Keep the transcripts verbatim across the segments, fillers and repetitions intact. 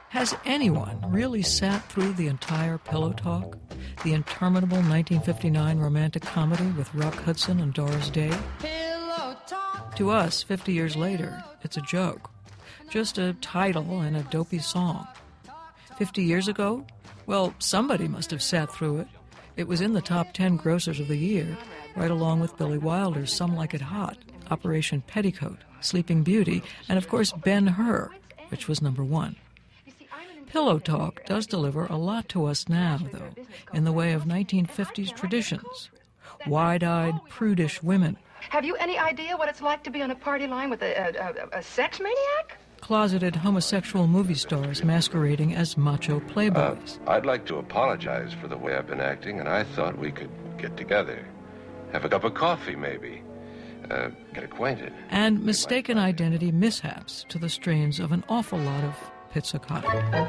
Has anyone really sat through the entire Pillow Talk? The interminable nineteen fifty-nine romantic comedy with Rock Hudson and Doris Day? Pillow Talk. To us, fifty years later, it's a joke. Just a title and a dopey song. Fifty years ago? Well, somebody must have sat through it. It was in the top ten grossers of the year, right along with Billy Wilder's Some Like It Hot, Operation Petticoat, Sleeping Beauty, and of course Ben-Hur, which was number one. Pillow Talk does deliver a lot to us now, though, in the way of nineteen fifties traditions. Wide-eyed, prudish women. Have you any idea what it's like to be on a party line with a, a, a, a sex maniac? Closeted homosexual movie stars masquerading as macho playboys. Uh, I'd like to apologize for the way I've been acting, and I thought we could get together. Have a cup of coffee, maybe. Uh, get acquainted. And mistaken identity mishaps to the strains of an awful lot of pizzicato.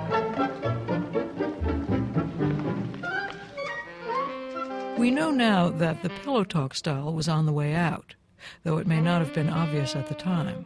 We know now that the Pillow Talk style was on the way out, though it may not have been obvious at the time.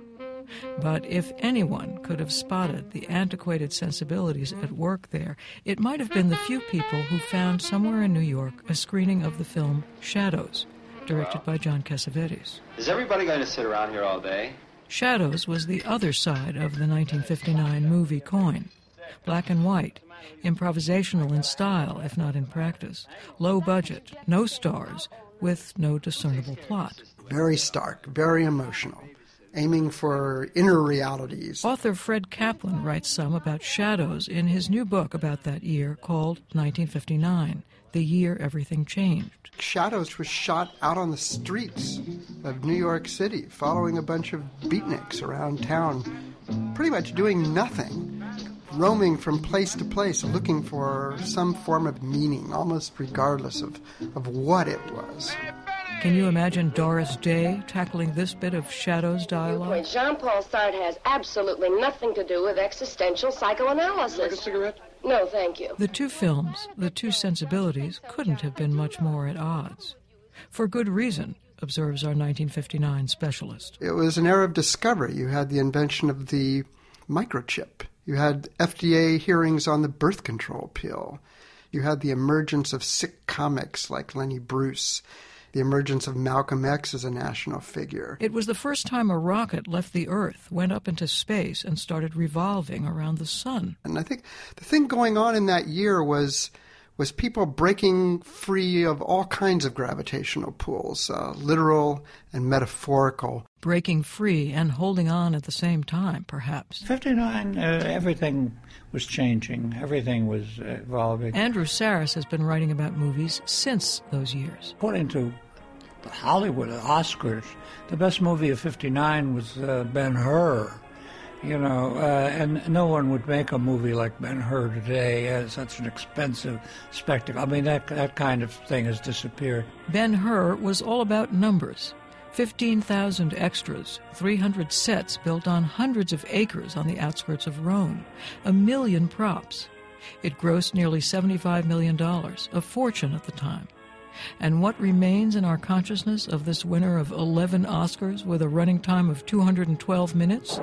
But if anyone could have spotted the antiquated sensibilities at work there, it might have been the few people who found somewhere in New York a screening of the film Shadows, directed by John Cassavetes. Is everybody going to sit around here all day? Shadows was the other side of the nineteen fifty-nine movie coin. Black and white, improvisational in style, if not in practice, low budget, no stars, with no discernible plot. Very stark, very emotional, aiming for inner realities. Author Fred Kaplan writes some about Shadows in his new book about that year called nineteen fifty-nine, The Year Everything Changed. Shadows was shot out on the streets of New York City, following a bunch of beatniks around town, pretty much doing nothing, roaming from place to place, looking for some form of meaning, almost regardless of, of what it was. Can you imagine Doris Day tackling this bit of Shadows dialogue? Jean-Paul Sartre has absolutely nothing to do with existential psychoanalysis. Like a cigarette? No, thank you. The two films, the two sensibilities, couldn't have been much more at odds. For good reason, observes our nineteen fifty-nine specialist. It was an era of discovery. You had the invention of the microchip. You had F D A hearings on the birth control pill. You had the emergence of sick comics like Lenny Bruce, the emergence of Malcolm X as a national figure. It was the first time a rocket left the Earth, went up into space, and started revolving around the sun. And I think the thing going on in that year was was people breaking free of all kinds of gravitational pulls, uh, literal and metaphorical. Breaking free and holding on at the same time, perhaps. fifty-nine, uh, everything was changing. Everything was evolving. Andrew Sarris has been writing about movies since those years. According to Hollywood Oscars, the best movie of fifty-nine was uh, Ben-Hur. You know, uh, and no one would make a movie like Ben-Hur today as such an expensive spectacle. I mean, that that kind of thing has disappeared. Ben-Hur was all about numbers. fifteen thousand extras, three hundred sets built on hundreds of acres on the outskirts of Rome, a million props. It grossed nearly seventy-five million dollars, a fortune at the time. And what remains in our consciousness of this winner of eleven Oscars with a running time of two hundred twelve minutes?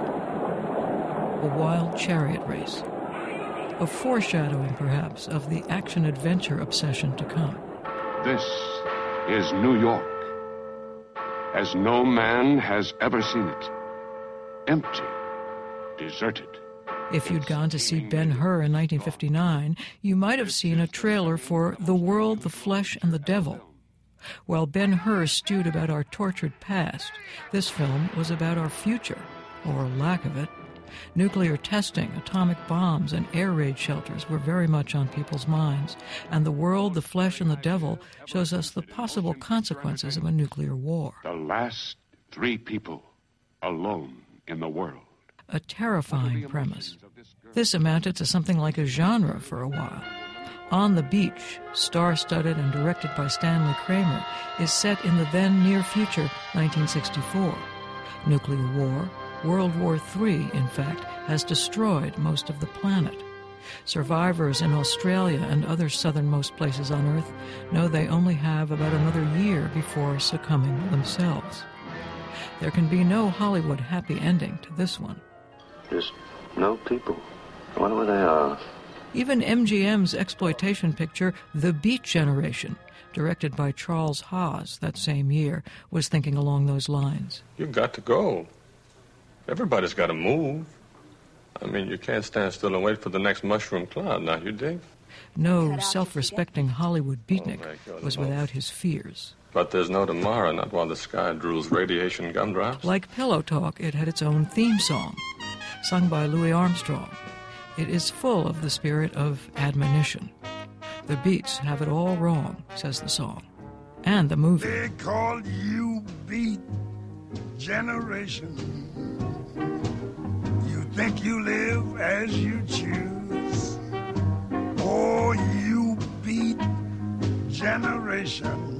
A wild chariot race. A foreshadowing, perhaps, of the action-adventure obsession to come. This is New York, as no man has ever seen it. Empty, deserted. If you'd gone to see Ben-Hur in nineteen fifty-nine, you might have seen a trailer for The World, the Flesh, and the Devil. While Ben-Hur stewed about our tortured past, this film was about our future, or lack of it. Nuclear testing, atomic bombs, and air raid shelters were very much on people's minds, and The World, the Flesh, and the Devil shows us the possible consequences of a nuclear war. The last three people alone in the world. A terrifying premise. This amounted to something like a genre for a while. On the Beach, star-studded and directed by Stanley Kramer, is set in the then near future nineteen sixty-four. Nuclear war, World War Three, in fact, has destroyed most of the planet. Survivors in Australia and other southernmost places on Earth know they only have about another year before succumbing themselves. There can be no Hollywood happy ending to this one. There's no people. I wonder where they are. Even M G M's exploitation picture, The Beat Generation, directed by Charles Haas that same year, was thinking along those lines. You've got to go. Everybody's got to move. I mean, you can't stand still and wait for the next mushroom cloud, now, you dig? No self-respecting Hollywood beatnik oh was without his fears. But there's no tomorrow, not while the sky drools radiation gumdrops. Like Pillow Talk, it had its own theme song, sung by Louis Armstrong. It is full of the spirit of admonition. The Beats have it all wrong, says the song. And the movie. They call you Beat Generation. You think you live as you choose. Oh, you Beat Generation.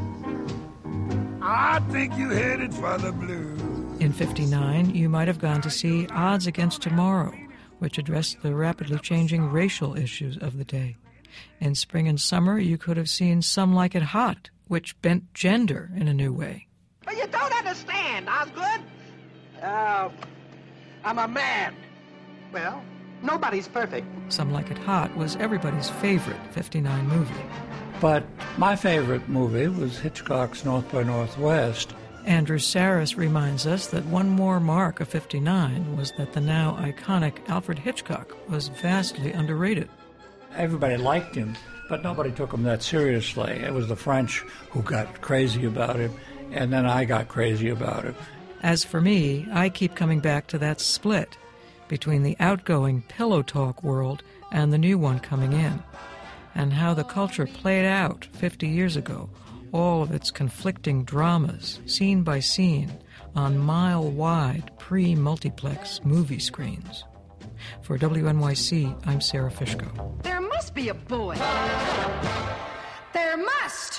I think you headed for the blues. In fifty-nine, you might have gone to see Odds Against Tomorrow, which addressed the rapidly changing racial issues of the day. In spring and summer, you could have seen Some Like It Hot, which bent gender in a new way. But you don't understand, Osgood. Uh, I'm a man. Well, nobody's perfect. Some Like It Hot was everybody's favorite fifty-nine movie. But my favorite movie was Hitchcock's North by Northwest. Andrew Sarris reminds us that one more mark of fifty-nine was that the now iconic Alfred Hitchcock was vastly underrated. Everybody liked him, but nobody took him that seriously. It was the French who got crazy about him, and then I got crazy about him. As for me, I keep coming back to that split between the outgoing Pillow Talk world and the new one coming in, and how the culture played out fifty years ago, all of its conflicting dramas, scene by scene, on mile-wide pre-multiplex movie screens. For W N Y C, I'm Sarah Fishko. There must be a boy. There must!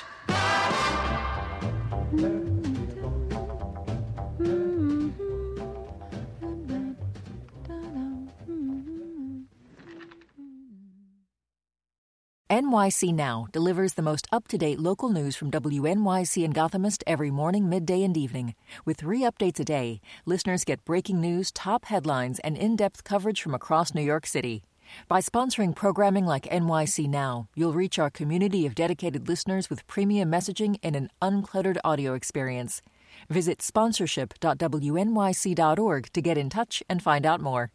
N Y C Now delivers the most up-to-date local news from W N Y C and Gothamist every morning, midday, and evening. With three updates a day, listeners get breaking news, top headlines, and in-depth coverage from across New York City. By sponsoring programming like N Y C Now, you'll reach our community of dedicated listeners with premium messaging and an uncluttered audio experience. Visit sponsorship dot W N Y C dot org to get in touch and find out more.